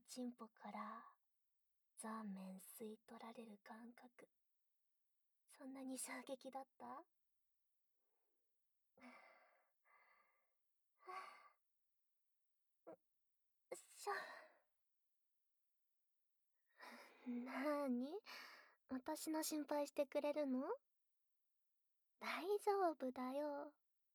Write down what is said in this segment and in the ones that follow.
チンポからザーメン吸い取られる感覚、そんなに衝撃だった？しょ。なーに？私の心配してくれるの？大丈夫だよ。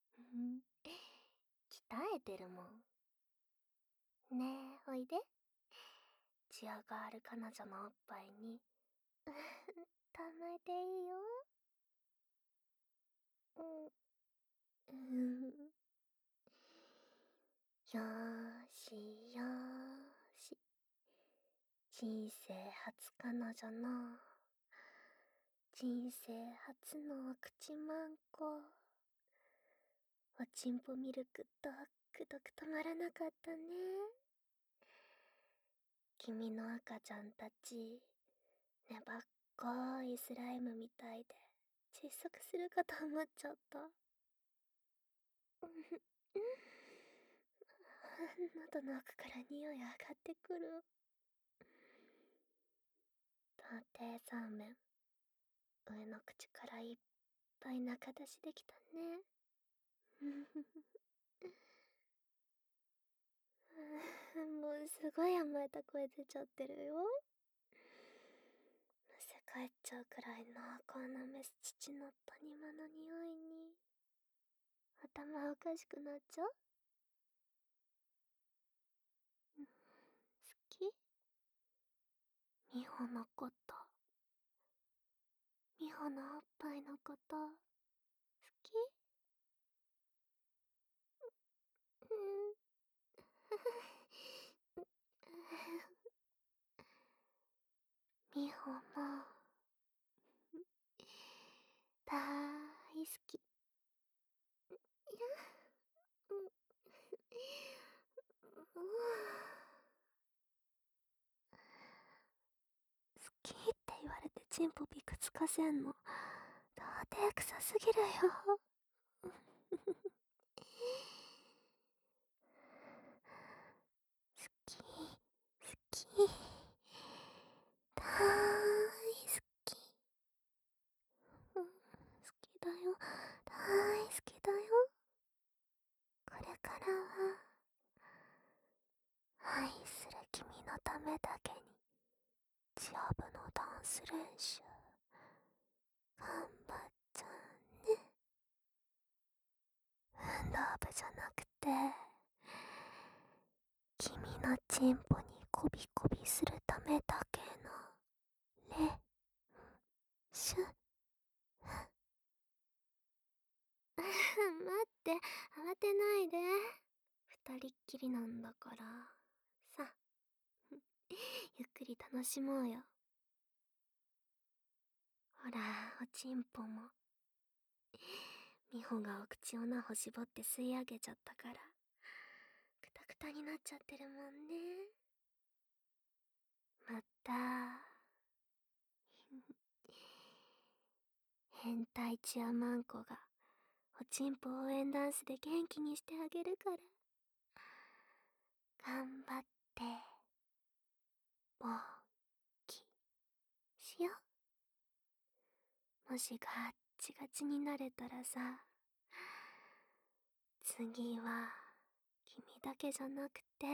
鍛えてるもん。ねえ、おいで。チアガール彼女のおっぱいに、溜めていいよ。うん。よーしよーし。人生初彼女の、人生初のお口まんこ。おちんぽミルクドクドク止まらなかったね。君の赤ちゃんたち、ねばっこいスライムみたいで、窒息するかと思っちゃった。喉の奥から匂い上がってくる。童貞ザーメン、上の口からいっぱい中出しできたね。もうすごい甘えた声出ちゃってるよ。むせ返っちゃうくらい濃厚なメス父の谷間の匂いに頭おかしくなっちゃう。好き？美穂のこと、美穂のおっぱいのこと好き？うん。美穂も大好き。いや、うん好きって言われてチンポビクつかせんの、童貞臭すぎるよ。好き、好き、大好き。好きだよ、大好きだよ。これからは愛する君のためだけにジアブのダンス練習頑張っちゃうね。運動部じゃなくて君のチンポにコビコビするためだけの練習。待って、慌てないで。二人っきりなんだから。さ、ゆっくり楽しもうよ。ほら、おちんぽも。美穂がお口をなほ絞って吸い上げちゃったから、くたくたになっちゃってるもんね。また、変態チアマンコがおちんぽ応援ダンスで元気にしてあげるから。頑張って、大きしよう。もしガッチガチになれたらさ、次は君だけじゃなくて、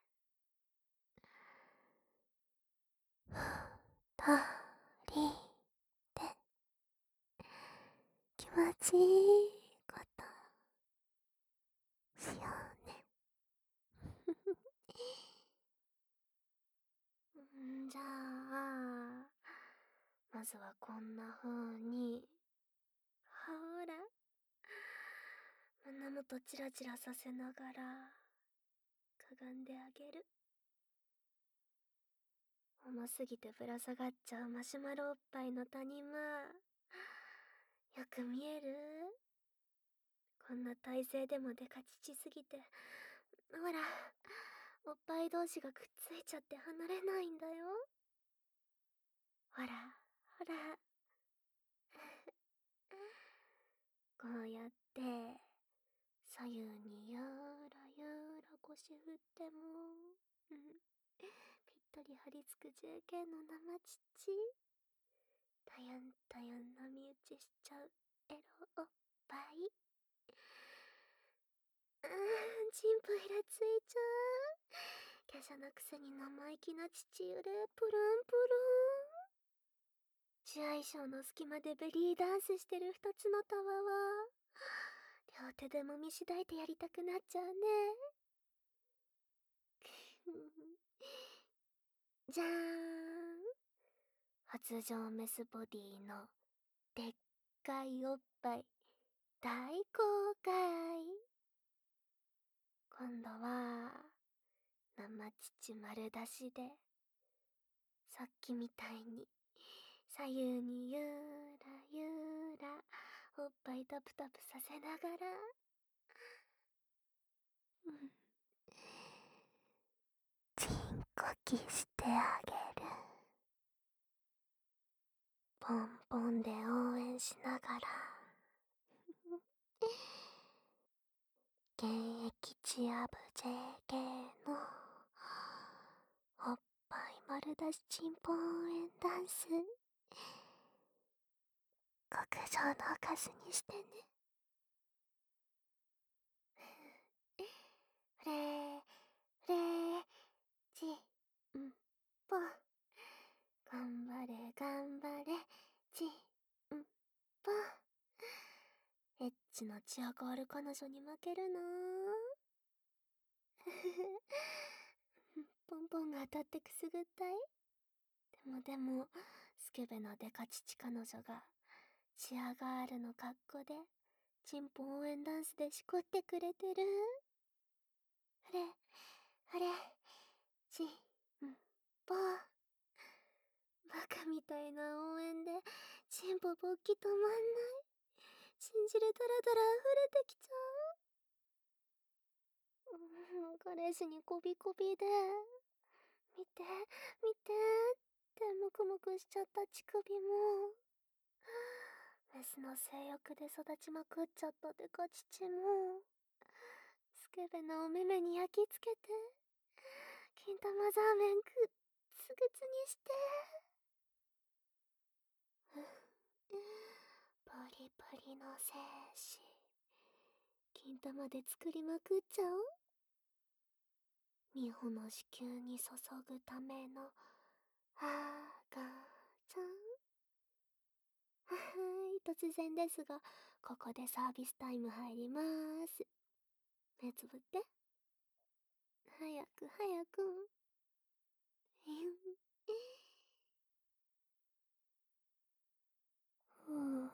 二人で気持ちいいことしようね。じゃあ、まずはこんな風に、ほら、胸元チラチラさせながら、かがんであげる。重すぎてぶら下がっちゃうマシュマロおっぱいの谷間、よく見える？こんな体勢でもデカチチすぎて、ほら、おっぱい同士がくっついちゃって離れないんだよ。ほら、ほら。こうやって、左右にゆーらゆーら腰振っても、ピ鳥張り付く JK の生乳。たゆんたゆん波打ちしちゃうエロおっぱい。チンポイラついちゃう。華奢なくせに生意気な父揺れプルンプルン。試合衣装の隙間でベリーダンスしてる二つのたわわ。両手でもみしだいてやりたくなっちゃうね。じゃーん。発情メスボディのでっかいおっぱい大公開。今度は生乳丸出しでさっきみたいに左右にゆーらゆーらおっぱいタプタプさせながら、チンコキしてあげる。ポンポンで応援しながら現役チア部 JK のおっぱい丸出しチンポ応援ダンス極上のおかずにしてね。フレーフレーチンポ、頑張れ頑張れチンポ。エッチのチアガール彼女に負けるなポンポンが当たってくすぐったい。でもスケベなデカ父彼女がチアガールの格好でチンポ応援ダンスでしこってくれてる。あれあれチンポ。バカみたいな応援でチンポ勃起止まんない。信じるダラダラ溢れてきちゃう。彼氏にこびこびで見て見てってムクムクしちゃった乳首も、メスの性欲で育ちまくっちゃったデカ乳も、スケベなお目目に焼き付けて金玉ザーメングッツグツにして、パリパリの精子金玉で作りまくっちゃおう。美穂の子宮に注ぐための赤ちゃん。はい、突然ですがここでサービスタイム入りまーす。目つぶって。早く早く。ふう。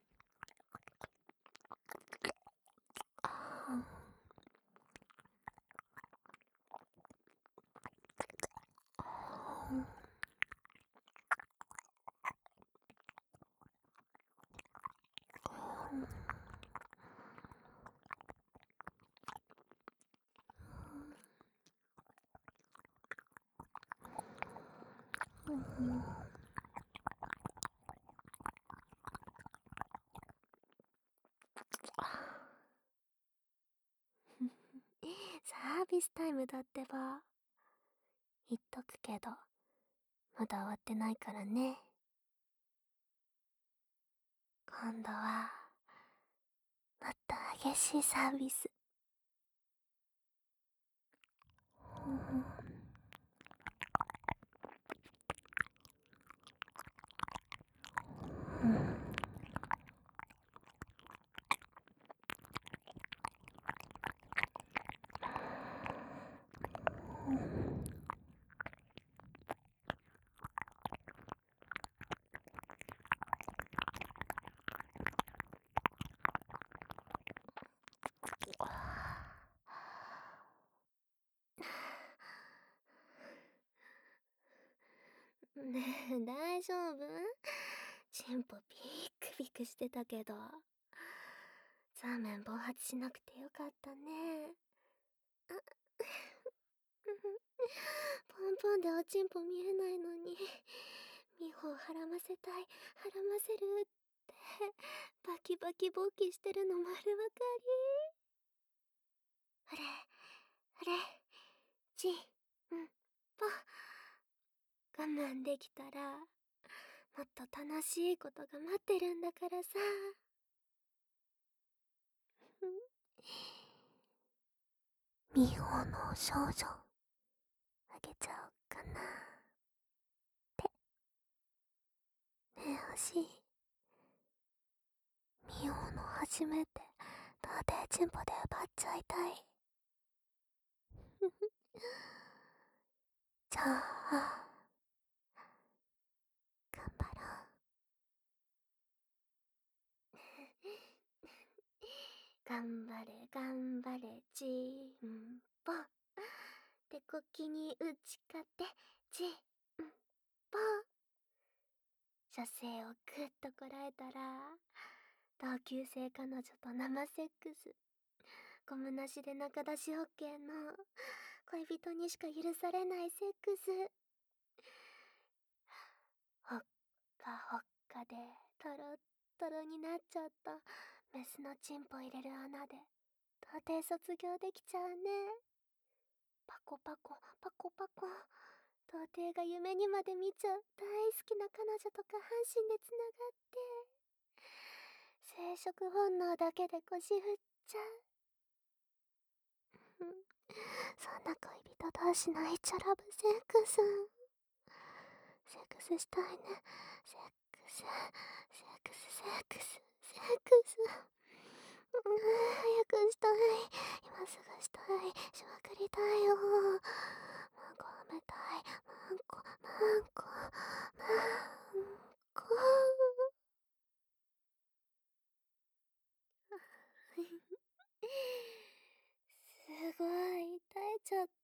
サービスタイムだってば。言っとくけどまだ終わってないからね。今度はもっと激しいサービス。ねえ、大丈夫？チンポビクビクしてたけど。ザーメン暴発しなくてよかったね。ポンポンでおちんぽ見えないのに、美穂をはらませたい、はらませるって、バキバキ勃起してるの丸わかり。あれ、チンポ。 我慢できたら、もっと楽しいことが待ってるんだからさ。美穂の少女、あげちゃおっかな。ねえ、星。美穂の初めて、童貞チンポで奪っちゃいたい。じゃあ、頑張ろう。頑張れ、頑張れ、チンポ。手こきに打ち勝て、チンポ。射精をぐっとこらえたら、同級生彼女と生セックス。ゴムなしで中出し OK の恋人にしか許されないセックス。ほっかほっかでトロットロになっちゃったメスのチンポ入れる穴で童貞卒業できちゃうね。パコパコパコパコ、童貞が夢にまで見ちゃう大好きな彼女と下半身でつながって生殖本能だけで腰振っちゃう。そんな恋人同士のイチャラブセックス、セックスしたいね。セックス、セックス、セックス、セックス。早くしたい。今すぐしたい。しまくりたいよ。マンコ舐めたい。マンコ、マンコ、マンコ。すごい、耐えちゃった。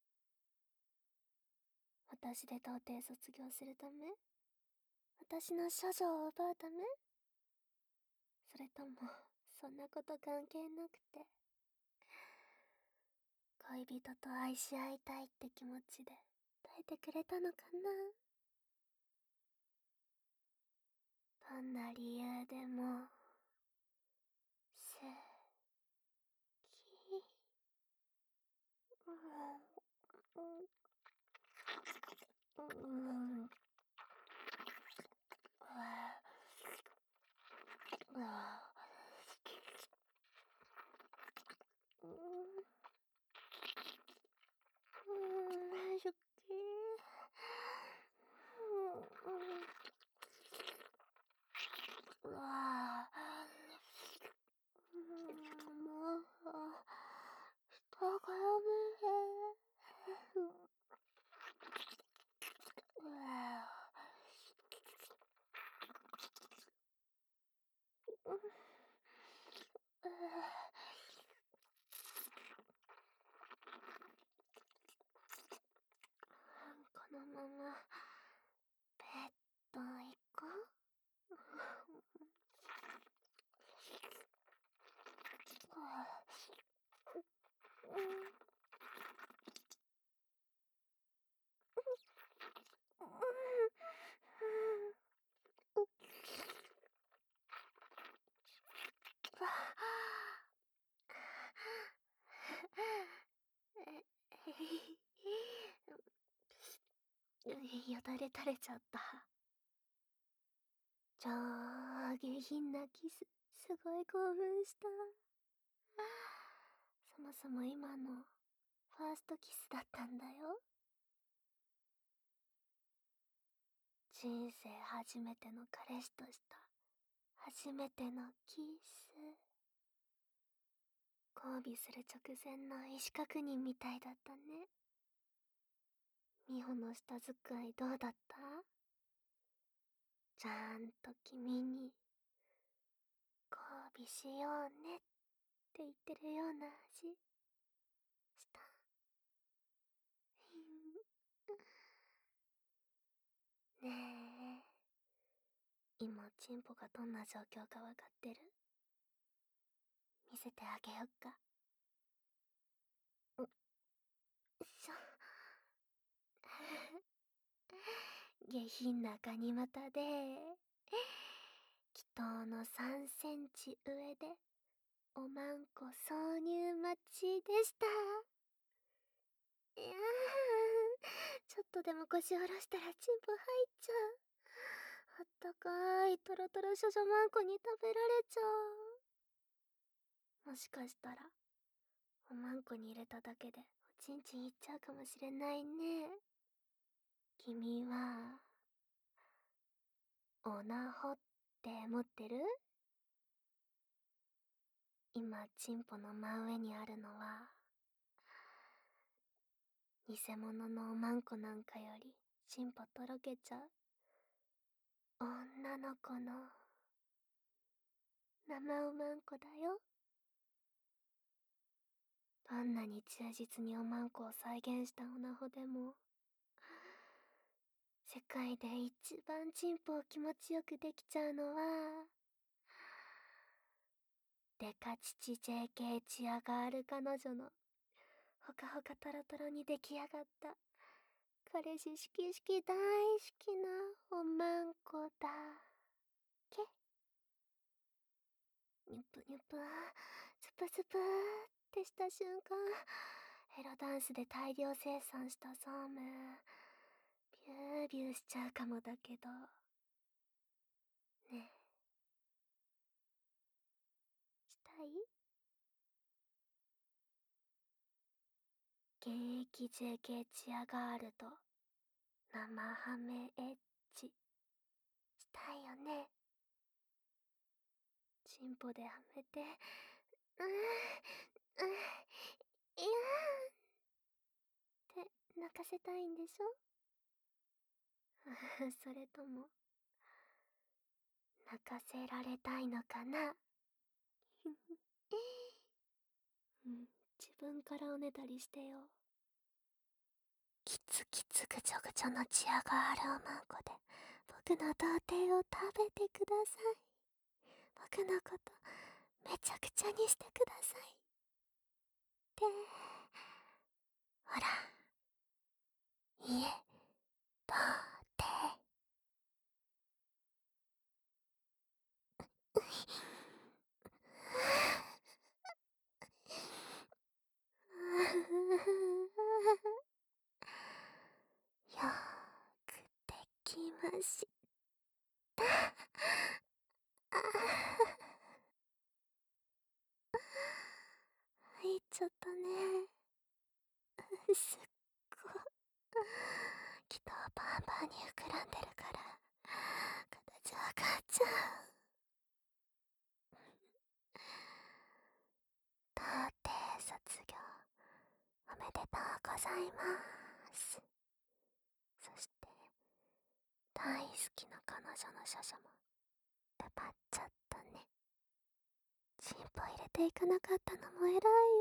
私で童貞卒業するため？私の処女を奪うため？それとも、そんなこと関係なくて、恋人と愛し合いたいって気持ちで耐えてくれたのかな？どんな理由でも、好き。好き。うわもう、下から見え。うわこのまま、ベッド行こう。よだれ垂れちゃった。超下品なキス、すごい興奮した。そもそも今の、ファーストキスだったんだよ。人生初めての彼氏とした初めてのキス。交尾する直前の意思確認みたいだったね。美穂の舌遣いどうだった？ちゃんと君に交尾しようねって言ってるような味した？ねえ、今チンポがどんな状況かわかってる？見せてあげよっか。しょ下品なガニ股で祈祷の3センチ上でおまんこ挿入待ちでした。いやー、 ちょっとでも腰下ろしたらチンポ入っちゃう。あったかいトロトロ少女マンコに食べられちゃう。もしかしたらおまんこに入れただけでおちんちんいっちゃうかもしれないね。君はオナホって持ってる？今チンポの真上にあるのは偽物のおまんこなんかよりチンポとろけちゃう女の子の生おまんこだよ。どんなに忠実におまんこを再現したオナホでも世界で一番チンポを気持ちよくできちゃうのはデカ乳 JK チアガール彼女のほかほかトロトロに出来上がった彼氏しきしき大好きなおまんこだけ。ニュプニュプスプスプってした瞬間、エロダンスで大量生産したそうめんビュービューしちゃうかもだけどね。したい？現役 JK チアガールと生ハメエッチしたいよね。チンポではめてうんいやーって泣かせたいんでしょ？それとも泣かせられたいのかな？うん、自分からおねだりしてよ。キツキツぐちょぐちょのチアガールおまんこで僕の童貞を食べてください。僕のことめちゃくちゃにしてくださいってほらいえ童貞よーくできました。入っちゃったね。すっごい。きっとバンバンに膨らんでるから形わかっちゃう。童貞卒業おめでとうございます。そして大好きな彼女の処女も奪っちゃったね。チンポ入れていかなかったのも偉いよ。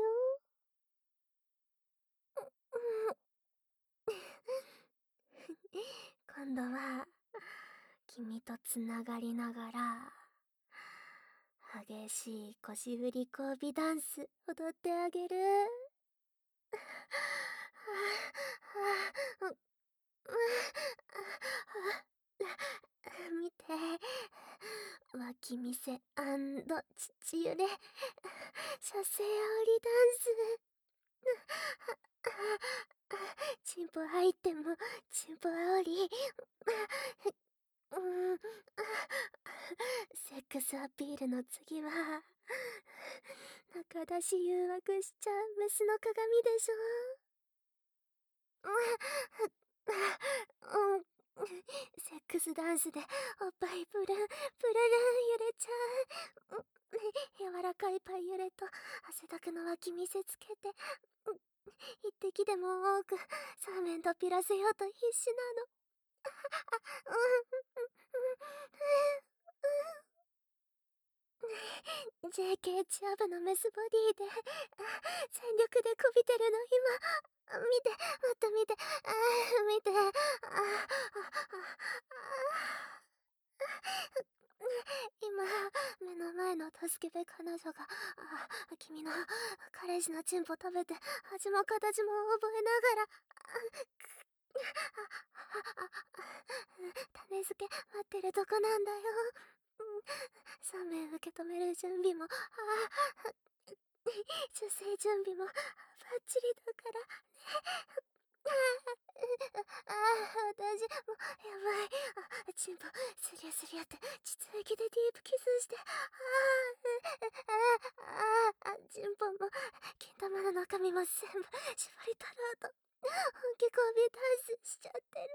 今度は君とつながりながら激しい腰振り交尾ダンス踊ってあげる。見て、脇見せ父揺れ射精煽りダンス。チンポ入ってもチンポ煽り。セックスアピールの次は中出し誘惑しちゃうメスの鏡でしょ。セックスダンスでおっぱいプルンプルルン揺れちゃう。柔らかいパイ揺れと汗だくの脇見せつけて一滴でも多くサーメンとピラせようと必死なの。JK チア部のメスボディで全力でこびてるの今。見て、また見て、見て、今、目の前の助けべ彼女が、君の彼氏のチンポ食べて、味も形も覚えながら、種付け待ってるとこなんだよ。3名受け止める準備も、出生準備もバッチリだからね。 私、もう、やばい。チンポ、スリャスリャって、膣液でディープキスして、チンポも、金玉の中身も全部、絞り取ろうと、本気こびダンスしちゃってる。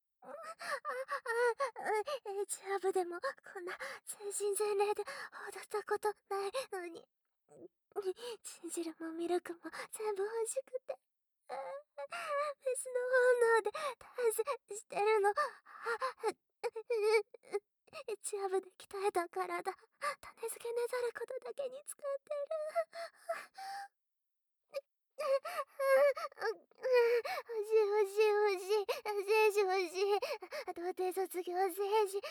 チア部でも、こんな、全身全霊で踊ったことないのに。チンジルもミルクも全部欲しくて。メスの本能でダンスしてるの。チア部で鍛えた体、種付けねざることだけに使ってる。欲しい欲しい欲しい。精子欲しい。童貞卒業精子。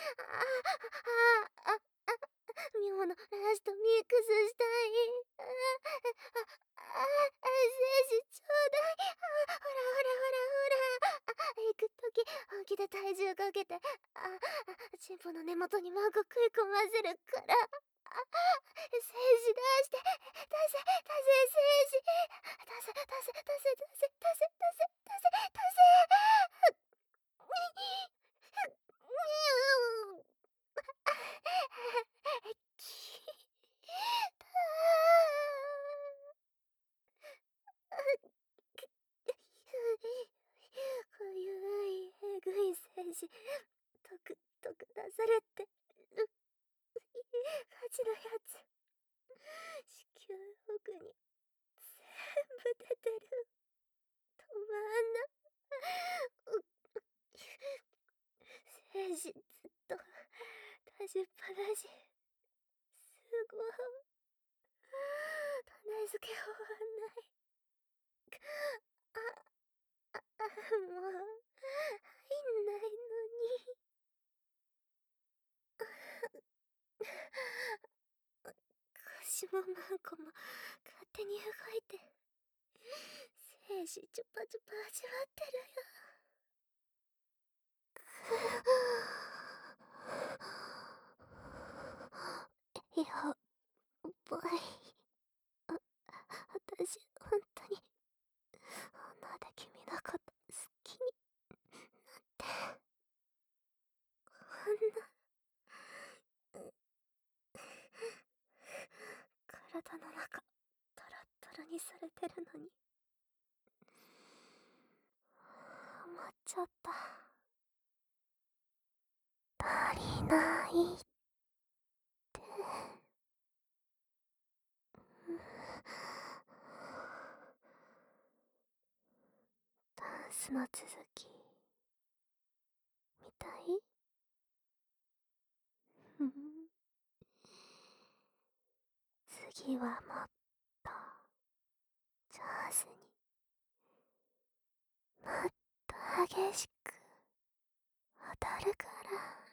妙のラストミックスしたい。精子ちょうだい。ほらほらほらほら。行くとき、本気で体重かけて、チンポの根元にマンコ食い込ませるから。精子出して、出せ、精子。出せ、出せ。きたこゆい、えぐい精子、とく出されて、火事のやつ、子宮奥に、全部出てる。止まんな。精子ずっと、出しっぱなし。すごい。種付け終わんない。もう、入んないのに。腰もマンコも勝手に動いて、精子チュパチュパ始まってるよ。やばい。私、本当に、女で君のこと好きになって、こんな、体の中、トロットロにされてるのに、思っちゃった。足りないって。ダンスの続き、見たい？次はもっと上手に、もっと激しく踊るから。